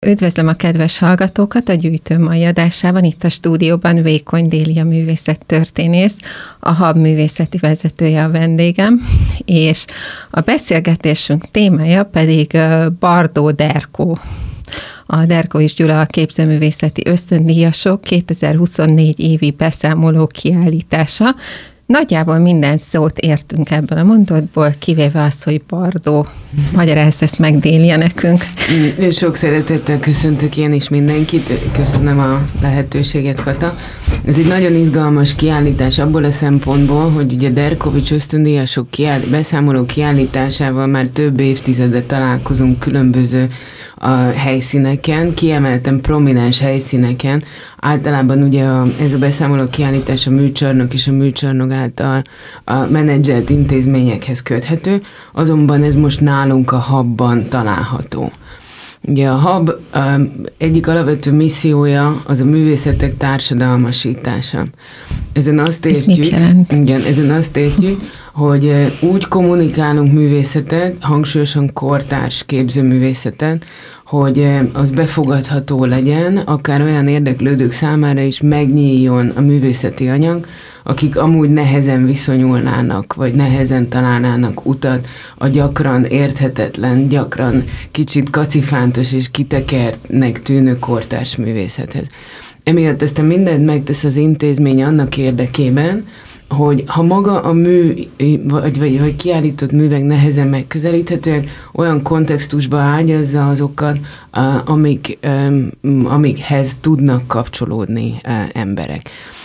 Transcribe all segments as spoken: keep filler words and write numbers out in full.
Üdvözlöm a kedves hallgatókat a Gyűjtő mai adásában. Itt a stúdióban Vékony Délia művészettörténész, a Hab művészeti vezetője a vendégem, és a beszélgetésünk témája pedig Bardó Derkó. A Derkó és Gyula a képzőművészeti ösztöndíjasok kétezer-huszonnégy évi beszámoló kiállítása. Nagyjából minden szót értünk ebből a mondatból, kivéve azt, hogy Bardó. Magyarázd ezt meg, Délia, nekünk. Sok szeretettel köszöntök én is mindenkit, köszönöm a lehetőséget, Kata. Ez egy nagyon izgalmas kiállítás abból a szempontból, hogy ugye Derkovics ösztöndíjasok kiáll- beszámoló kiállításával már több évtizedet találkozunk különböző a helyszíneken, kiemelten prominens helyszíneken. Általában ugye a, ez a beszámoló kiállítás a műcsarnok és a műcsarnok által a menedzselt intézményekhez köthető, azonban ez most nálunk a Habban található. Ugye a Hab um, egyik alapvető missziója az a művészetek társadalmasítása. Ezen azt értjük, ez mit jelent? Igen, ezen azt értjük, hogy úgy kommunikálunk művészetet, hangsúlyosan kortárs képzőművészetet, hogy az befogadható legyen, akár olyan érdeklődők számára is megnyíljon a művészeti anyag, akik amúgy nehezen viszonyulnának, vagy nehezen találnának utat a gyakran érthetetlen, gyakran kicsit kacifántos és kitekertnek tűnő kortárs művészethez. Emiatt aztán mindent megtesz az intézmény annak érdekében, hogy ha maga a mű, vagy, vagy, vagy kiállított művek nehezen megközelíthetőek, olyan kontextusba ágyazza azokat, amik, amikhez tudnak kapcsolódni emberek,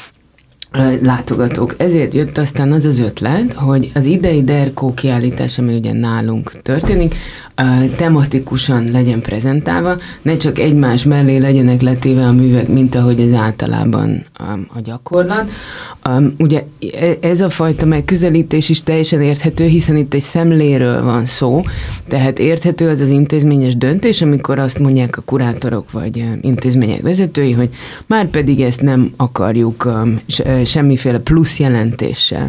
látogatók. Ezért jött aztán az az ötlet, hogy az idei Derkó kiállítás, ami ugye nálunk történik, tematikusan legyen prezentálva, ne csak egymás mellé legyenek letéve a művek, mint ahogy ez általában a gyakorlat. Ugye ez a fajta megközelítés is teljesen érthető, hiszen itt egy szemléről van szó, tehát érthető az az intézményes döntés, amikor azt mondják a kurátorok vagy intézmények vezetői, hogy már pedig ezt nem akarjuk semmiféle plusz jelentéssel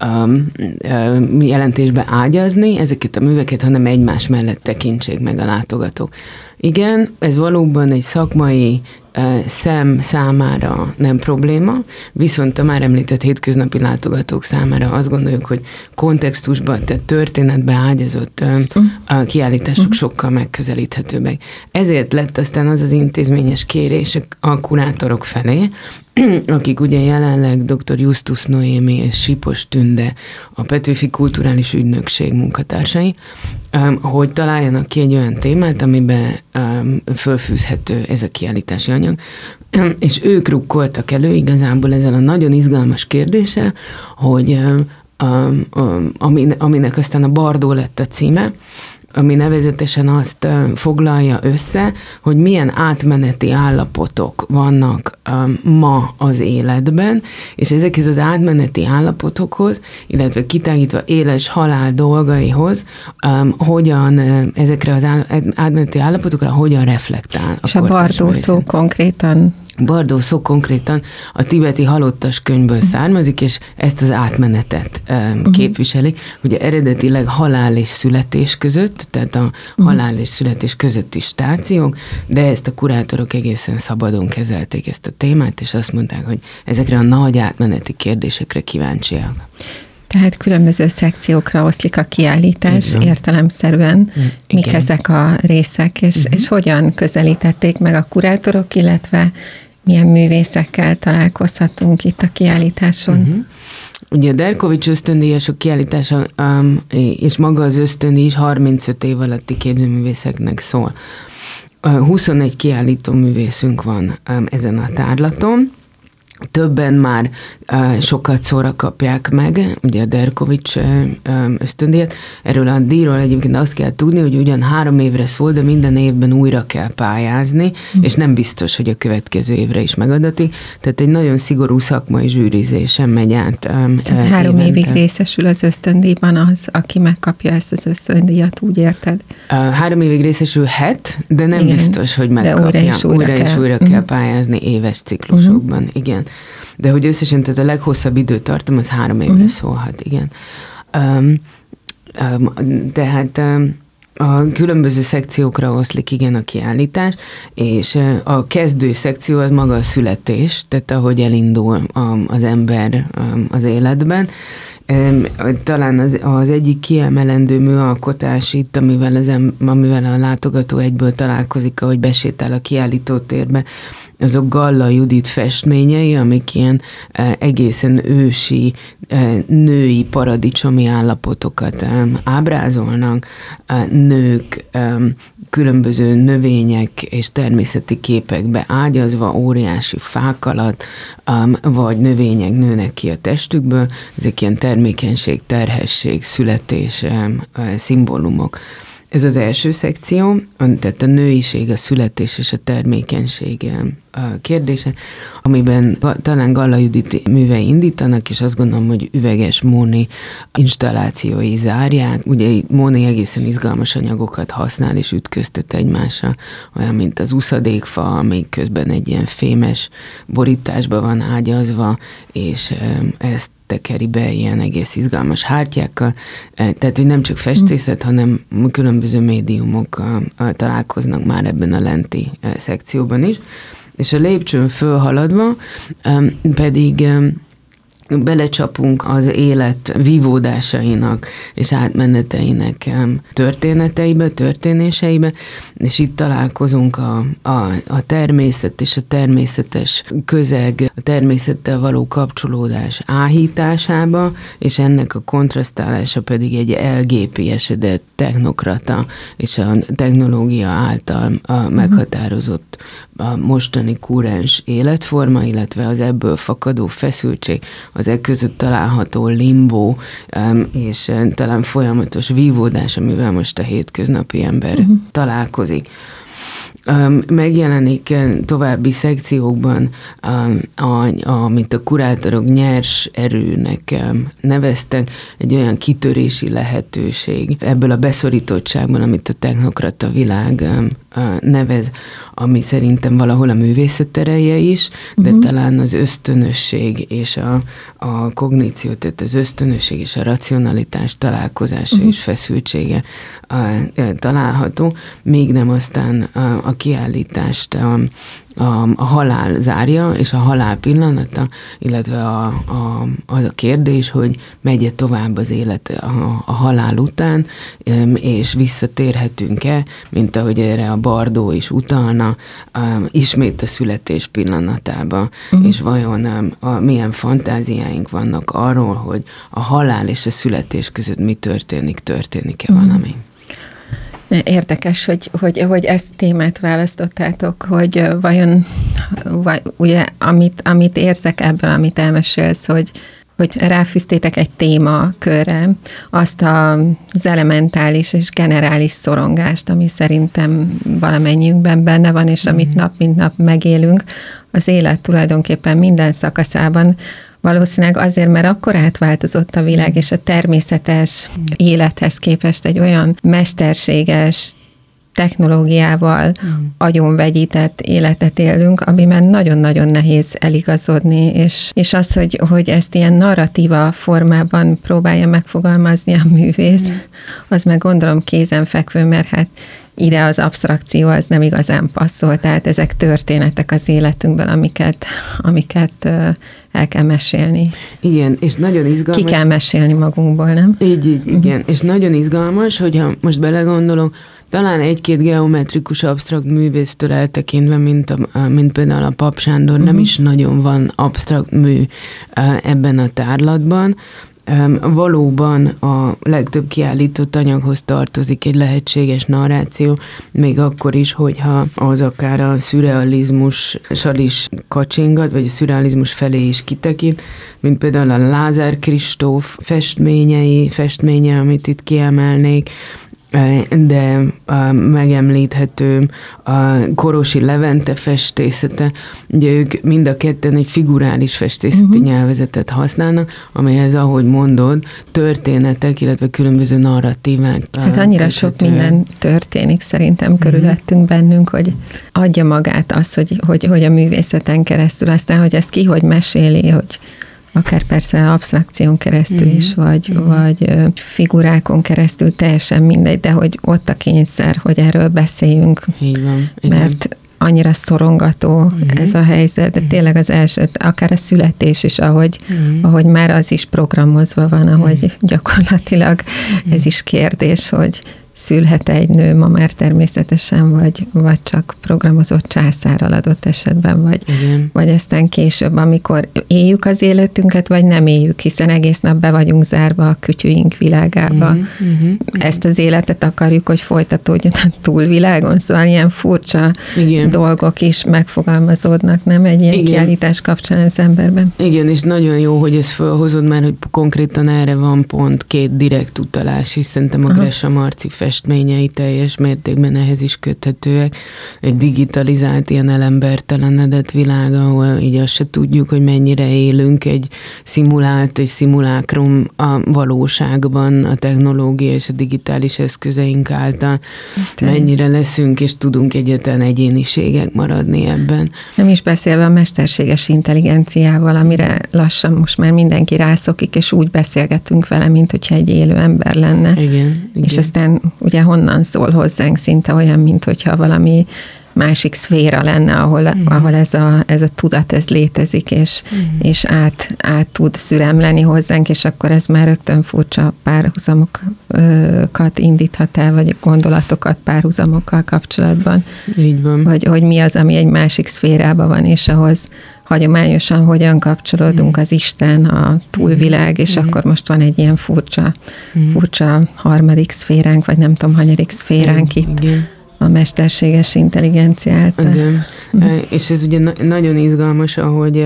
jelentésbe ágyazni ezeket a műveket, hanem egymás mellett tekintsék meg a látogatók. Igen, ez valóban egy szakmai szem számára nem probléma, viszont a már említett hétköznapi látogatók számára azt gondoljuk, hogy kontextusban, tehát történetbe ágyazott a kiállítások sokkal megközelíthetőbbek. Ezért lett aztán az az intézményes kérés a kurátorok felé, akik ugye jelenleg dr. Justus Noémi és Sipos Tünde, a Petőfi Kulturális Ügynökség munkatársai, hogy találjanak ki egy olyan témát, amiben fölfűzhető ez a kiállítási anyag, és ők rukkoltak elő igazából ezzel a nagyon izgalmas kérdéssel, hogy aminek aztán a Bardó lett a címe, ami nevezetesen azt foglalja össze, hogy milyen átmeneti állapotok vannak um, ma az életben, és ezekhez az átmeneti állapotokhoz, illetve kitágítva éles halál dolgaihoz, um, hogyan ezekre az átmeneti állapotokra hogyan reflektál. És a, a Bardó szó konkrétan? Bardó szó konkrétan a tibeti halottas könyvből származik, és ezt az átmenetet um, uh-huh. képviseli. Ugye eredetileg halál és születés között, tehát a uh-huh. halál és születés közötti stációk, de ezt a kurátorok egészen szabadon kezelték ezt a témát, és azt mondták, hogy ezekre a nagy átmeneti kérdésekre kíváncsiak. Tehát különböző szekciókra oszlik a kiállítás igen. értelemszerűen. Igen. Mik ezek a részek, és, uh-huh. és hogyan közelítették meg a kurátorok, illetve milyen művészekkel találkozhatunk itt a kiállításon? Uh-huh. Ugye a Derkovics ösztöndíjasok kiállítása, um, és maga az ösztöndíj is harmincöt év alatti képzőművészeknek szól. Uh, huszonegy kiállító művészünk van um, ezen a tárlaton. Többen már uh, sokat szóra kapják meg, ugye a Derkovics uh, ösztöndíjat. Erről a díjról egyébként azt kell tudni, hogy ugyan három évre szól, de minden évben újra kell pályázni, mm. és nem biztos, hogy a következő évre is megadatik. Tehát egy nagyon szigorú szakmai zsűrizésen megy át. Um, Tehát uh, három évente. évig részesül az ösztöndíjban az, aki megkapja ezt az ösztöndíjat, úgy érted? Uh, három évig részesülhet, de nem igen, biztos, hogy megkapja. De újra és újra, újra, kell. És újra kell pályázni éves ciklusokban, uh-huh. igen. De hogy összesen, tehát a leghosszabb időtartam, az három évre uh-huh. szólhat, igen. Um, um, tehát um, A különböző szekciókra oszlik, igen, a kiállítás, és a kezdő szekció az maga a születés, tehát ahogy elindul az ember az életben. Talán az, az egyik kiemelendő műalkotás itt, amivel, az, amivel a látogató egyből találkozik, ahogy besétál a kiállítótérbe, azok Galla Judit festményei, amik ilyen egészen ősi, női paradicsomi állapotokat ábrázolnak, nők különböző növények és természeti képekbe ágyazva, óriási fák alatt, vagy növények nőnek ki a testükből, ezek ilyen termékenység, terhesség, születés szimbólumok. Ez az első szekció, tehát a nőiség, a születés és a termékenység kérdése, amiben talán Galla Judit művei indítanak, és azt gondolom, hogy Üveges Móni installációi zárják. Ugye Móni egészen izgalmas anyagokat használ és ütköztet egymással, olyan, mint az uszadékfa, ami közben egy ilyen fémes borításba van ágyazva, és ezt tekeri be ilyen egész izgalmas hártyákkal. Tehát, hogy nem csak festészet, hanem különböző médiumokkal találkoznak már ebben a lenti szekcióban is. És a lépcsőn fölhaladva pedig belecsapunk az élet vívódásainak és átmeneteinek történeteibe, történéseibe, és itt találkozunk a, a, a természet és a természetes közeg, a természettel való kapcsolódás áhításába, és ennek a kontrasztálása pedig egy elgépiesedett technokrata és a technológia által a meghatározott a mostani kurens életforma, illetve az ebből fakadó feszültség, az e között található limbó, és talán folyamatos vívódás, amivel most a hétköznapi ember uh-huh. találkozik. Megjelenik további szekciókban, amit a kurátorok nyers erőnek neveztek, egy olyan kitörési lehetőség ebből a beszorítottságban, amit a technokrata világ nevez, ami szerintem valahol a művészet ereje is, de uh-huh. talán az ösztönösség és a, a kogníció, tehát az ösztönösség és a racionalitás találkozása uh-huh. és feszültsége a, a, található, még nem aztán a, a kiállítást a, a, a halál zárja, és a halál pillanata, illetve a, a, az a kérdés, hogy megy-e tovább az élet a, a halál után, és visszatérhetünk-e, mint ahogy erre a Bardó is utalna, ismét a születés pillanatába, uh-huh. és vajon a, milyen fantáziáink vannak arról, hogy a halál és a születés között mi történik, történik-e uh-huh. valami. Érdekes, hogy, hogy, hogy ezt témát választottátok, hogy vajon, vagy, ugye, amit, amit érzek ebből, amit elmesélsz, hogy, hogy ráfűztétek egy témakörre azt az elementális és generális szorongást, ami szerintem valamennyiünkben benne van, és amit nap mint nap megélünk, az élet tulajdonképpen minden szakaszában. Valószínűleg azért, mert akkor átváltozott a világ, és a természetes élethez képest egy olyan mesterséges technológiával mm. agyonvegyített életet élünk, amiben nagyon-nagyon nehéz eligazodni, és, és az, hogy, hogy ezt ilyen narratíva formában próbálja megfogalmazni a művész, mm. az meg gondolom kézenfekvő, mert hát ide az absztrakció az nem igazán passzol, tehát ezek történetek az életünkben, amiket, amiket el kell mesélni. Igen, és nagyon izgalmas. Ki kell mesélni magunkból, nem? Így, így, igen. Uh-huh. És nagyon izgalmas, hogyha most belegondolom, talán egy-két geometrikus absztrakt művésztől eltekintve, mint, a, mint például a Pap Sándor, uh-huh. nem is nagyon van absztrakt mű ebben a tárlatban. Valóban a legtöbb kiállított anyaghoz tartozik egy lehetséges narráció, még akkor is, hogyha az akár a szürrealizmussal is kacsingat, vagy a szürrealizmus felé is kitekint, mint például a Lázár Kristóf festményei, festménye, amit itt kiemelnék, de a megemlíthető a Korosi Levente festészete, ugye ők mind a ketten egy figurális festészeti uh-huh. nyelvezetet használnak, amelyhez, ahogy mondod, történetek, illetve különböző narratívák. Tehát annyira köthető. Sok minden történik szerintem körülöttünk uh-huh. bennünk, hogy adja magát az, hogy, hogy, hogy a művészeten keresztül, aztán, hogy ezt ki hogy meséli, hogy akár persze absztrakción keresztül mm-hmm. is, vagy, mm-hmm. vagy figurákon keresztül, teljesen mindegy, de hogy ott a kényszer, hogy erről beszéljünk. Így van. Mert Igen. annyira szorongató mm-hmm. ez a helyzet, de tényleg az első, akár a születés is, ahogy, mm-hmm. ahogy már az is programozva van, ahogy mm-hmm. gyakorlatilag mm-hmm. ez is kérdés, hogy szülhet egy nő ma már természetesen, vagy, vagy csak programozott császárral adott esetben, vagy, vagy aztán később, amikor éljük az életünket, vagy nem éljük, hiszen egész nap be vagyunk zárva a kütyüink világába. Uh-huh, uh-huh, Ezt az életet akarjuk, hogy folytatódjon a túlvilágon, szóval ilyen furcsa igen. dolgok is megfogalmazódnak, nem egy ilyen igen. kiállítás kapcsán az emberben. Igen, és nagyon jó, hogy ezt felhozod már, hogy konkrétan erre van pont két direkt utalás, és szerintem a Gresha Marci festményei teljes mértékben ehhez is köthetőek. Egy digitalizált, ilyen elembertelenedett világ, ahol így azt se tudjuk, hogy mennyire élünk egy szimulált, egy szimulákrum a valóságban, a technológia és a digitális eszközeink által. Te mennyire leszünk, és tudunk egyetlen egyéniségek maradni ebben. Nem is beszélve a mesterséges intelligenciával, amire lassan most már mindenki rászokik, és úgy beszélgetünk vele, mint hogyha egy élő ember lenne. Igen, igen. És aztán ugye honnan szól hozzánk, szinte olyan, mint hogyha valami másik szféra lenne, ahol, uh-huh. ahol ez, a, ez a tudat, ez létezik, és, uh-huh. és át, át tud szüremleni hozzánk, és akkor ez már rögtön furcsa párhuzamokat indíthat el, vagy gondolatokat párhuzamokkal kapcsolatban. Így van. Hogy, hogy mi az, ami egy másik szférában van, és ahhoz hagyományosan hogyan kapcsolódunk az Isten, a túlvilág, és mm. akkor most van egy ilyen furcsa, mm. furcsa harmadik szféránk, vagy nem tudom, hanyadik szféránk mm. itt igen. a mesterséges intelligencia által. Igen. Mm. És ez ugye nagyon izgalmas, ahogy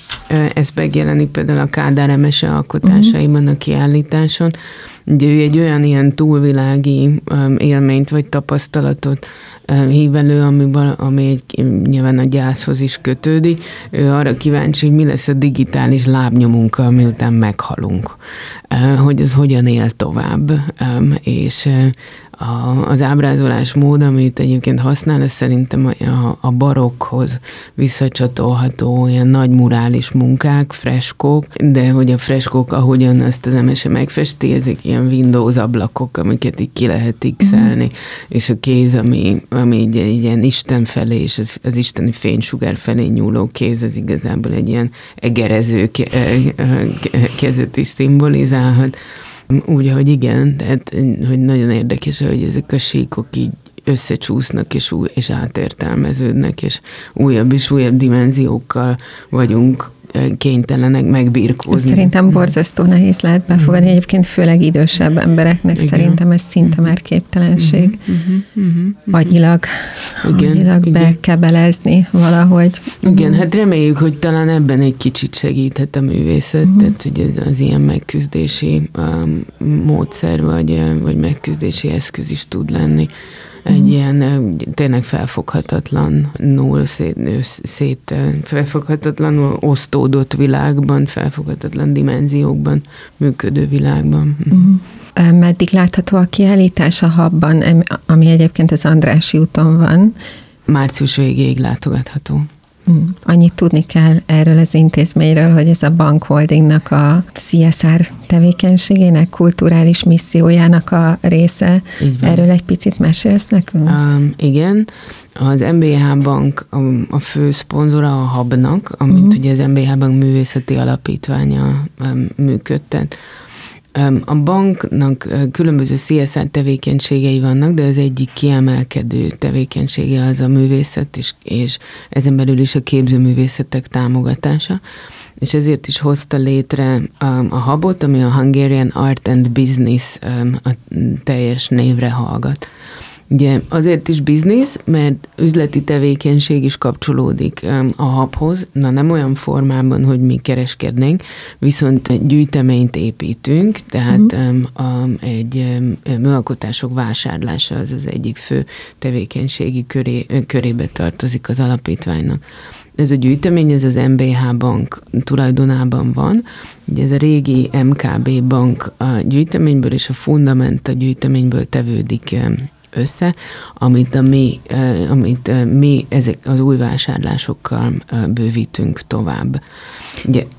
ez megjelenik például a Kádár Emese alkotásaiban, a kiállításon. Ugye ő egy olyan ilyen túlvilági élményt vagy tapasztalatot hív elő, ami, ami egy, nyilván a gyászhoz is kötődik. Ő arra kíváncsi, hogy mi lesz a digitális lábnyomunkkal, miután meghalunk. Hogy ez hogyan él tovább. És az ábrázolás mód, amit egyébként használ, ez szerintem a, a barokkhoz visszacsatolható ilyen nagy murális munkák, freskók, de hogy a freskók, ahogyan ezt az Emese megfesti, ezek ilyen Windows ablakok, amiket így ki lehet x-elni, mm. és a kéz, ami, ami így, így ilyen Isten felé, és az, az isteni fénysugár felé nyúló kéz, az igazából egy ilyen egerező kezet is szimbolizálhat. Úgy, hogy igen, tehát hogy nagyon érdekes, hogy ezek a síkok így összecsúsznak, és, új, és átértelmeződnek, és újabb és újabb dimenziókkal vagyunk kénytelenek megbirkózni. Szerintem borzasztó nehéz lehet befogadni, mm. egyébként főleg idősebb embereknek igen. szerintem ez szinte már képtelenség. Mm-hmm. Mm-hmm. Agyilag, igen. agyilag igen. bekebelezni valahogy. Igen, mm. hát reméljük, hogy talán ebben egy kicsit segíthet a művészet, mm. tehát hogy ez az ilyen megküzdési um, módszer, vagy, vagy megküzdési eszköz is tud lenni. Egy mm. ilyen tényleg felfoghatatlanul szét, szét, felfoghatatlanul osztódott világban, felfoghatatlan dimenziókban működő világban. Mm. Meddig látható a kiállítás a Hubban, ami egyébként az Andrássy úton van? Március végéig látogatható. Annyit tudni kell erről az intézményről, hogy ez a Bank Holdingnak a cé es er tevékenységének, kulturális missziójának a része. Erről egy picit mesélsz nekünk? Um, igen. Az em bé há Bank a, a fő szponzora a Hubnak, amit uh-huh. ugye az em bé há Bank művészeti alapítványa um, működtet. A banknak különböző cé es er tevékenységei vannak, de az egyik kiemelkedő tevékenysége az a művészet, és, és ezen belül is a képzőművészetek támogatása. És ezért is hozta létre a, a Hubot, ami a Hungarian Art and Business a teljes névre hallgat. Ugye azért is biznisz, mert üzleti tevékenység is kapcsolódik a Hubhoz, na nem olyan formában, hogy mi kereskednénk, viszont gyűjteményt építünk, tehát uh-huh. a, egy műalkotások vásárlása az az egyik fő tevékenységi köré, körébe tartozik az alapítványnak. Ez a gyűjtemény, ez az em bé há Bank tulajdonában van. Ugye ez a régi em ká bé Bank a gyűjteményből és a Fundamenta gyűjteményből tevődik össze, amit, a mi, amit mi ezek az új vásárlásokkal bővítünk tovább. Ugye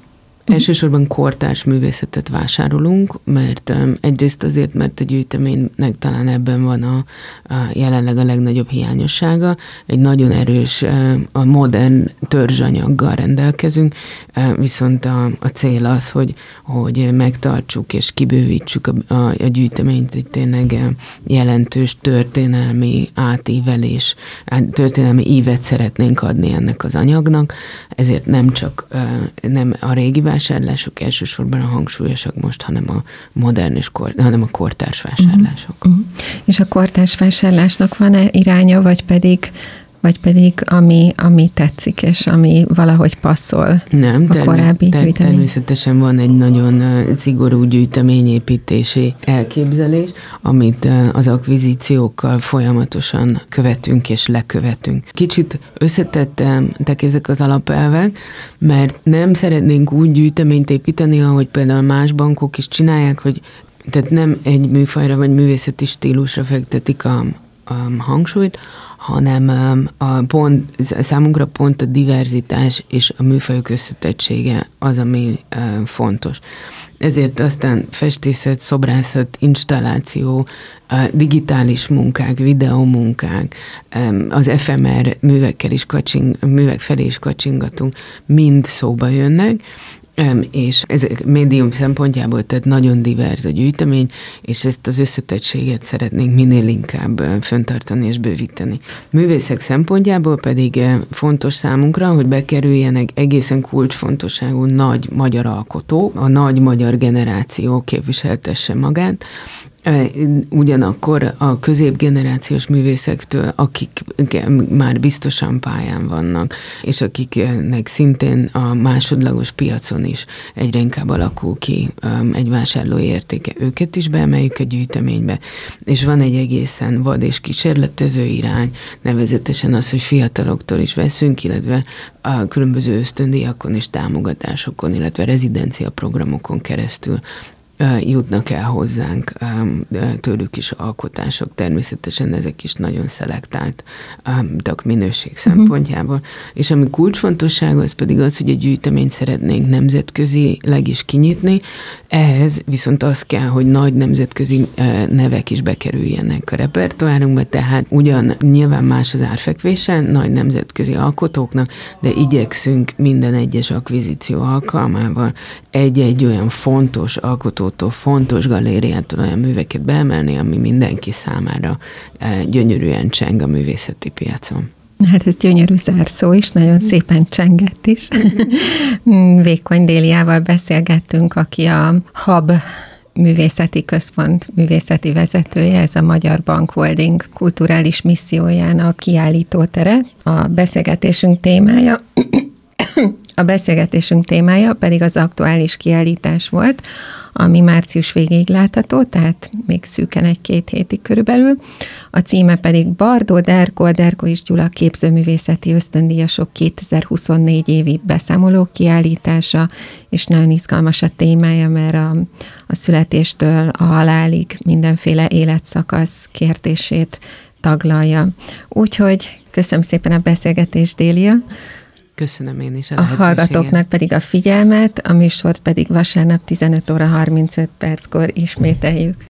Elsősorban kortárs művészetet vásárolunk, mert um, egyrészt azért, mert a gyűjteménynek talán ebben van a, a jelenleg a legnagyobb hiányossága. Egy nagyon erős, a modern törzsanyaggal rendelkezünk, viszont a, a cél az, hogy, hogy megtartsuk és kibővítsük a, a, a gyűjteményt, egy tényleg jelentős történelmi átívelés, történelmi ívet szeretnénk adni ennek az anyagnak, ezért nem csak nem a régi vásárlások elsősorban a hangsúlyosak most, hanem a modern és kor, hanem a kortárs vásárlások. Uh-huh. És a kortárs vásárlásnak van-e iránya, vagy pedig vagy pedig ami, ami tetszik, és ami valahogy passzol Nem, a korábbi ter- gyűjtemény? Természetesen van egy nagyon szigorú gyűjteményépítési elképzelés, amit az akvizíciókkal folyamatosan követünk és lekövetünk. Kicsit összetettek ezek az alapelvek, mert nem szeretnénk úgy gyűjteményt építeni, ahogy például más bankok is csinálják, hogy tehát nem egy műfajra vagy művészeti stílusra fektetik a, a hangsúlyt, hanem a pont, számunkra pont a diverzitás és a műfajok összetettsége az, ami fontos. Ezért aztán festészet, szobrászat, installáció, digitális munkák, videómunkák, az ef em er művekkel is kacsing, művek felé is kacsingatunk, mind szóba jönnek, és ez médium szempontjából tehát nagyon divers a gyűjtemény, és ezt az összetettséget szeretnénk minél inkább fenntartani és bővíteni. Művészek szempontjából pedig fontos számunkra, hogy bekerüljenek egészen kulcsfontosságú nagy magyar alkotók, a nagy magyar generáció képviseltesse magát, ugyanakkor a középgenerációs művészektől, akik már biztosan pályán vannak, és akiknek szintén a másodlagos piacon is egyre inkább alakul ki egy vásárlói értéke, őket is beemeljük a gyűjteménybe, és van egy egészen vad és kísérletező irány, nevezetesen az, hogy fiataloktól is veszünk, illetve a különböző ösztöndíjakon és támogatásokon, illetve rezidencia programokon keresztül jutnak el hozzánk tőlük is alkotások. Természetesen ezek is nagyon szelektáltak minőség szempontjából. Uh-huh. És ami kulcsfontossága, az pedig az, hogy a gyűjteményt szeretnénk nemzetközileg is kinyitni. Ehhez viszont az kell, hogy nagy nemzetközi nevek is bekerüljenek a repertoárunkba, tehát ugyan nyilván más az árfekvése nagy nemzetközi alkotóknak, de igyekszünk minden egyes akvizíció alkalmával egy-egy olyan fontos alkotótól, fontos galériától olyan műveket beemelni, ami mindenki számára gyönyörűen cseng a művészeti piacon. Hát ez gyönyörű zárszó is, nagyon szépen csengett is. Vékony Déliával beszélgettünk, aki a hab Művészeti Központ művészeti vezetője, ez a Magyar Bank Holding kulturális missziójának kiállítótere. A beszélgetésünk témája A beszélgetésünk témája pedig az aktuális kiállítás volt, ami március végéig látható, tehát még szűken egy-két hétig körülbelül. A címe pedig Bardó Derko, a Derko és Gyula képzőművészeti ösztöndíjasok kétezer-huszonnégy évi beszámoló kiállítása, és nagyon izgalmas a témája, mert a, a születéstől a halálig mindenféle életszakasz kérdését taglalja. Úgyhogy köszönöm szépen a beszélgetést, Délia. Köszönöm én is a lehetőséget. A hallgatóknak pedig a figyelmet, a műsort pedig vasárnap tizenöt óra harmincöt perckor ismételjük.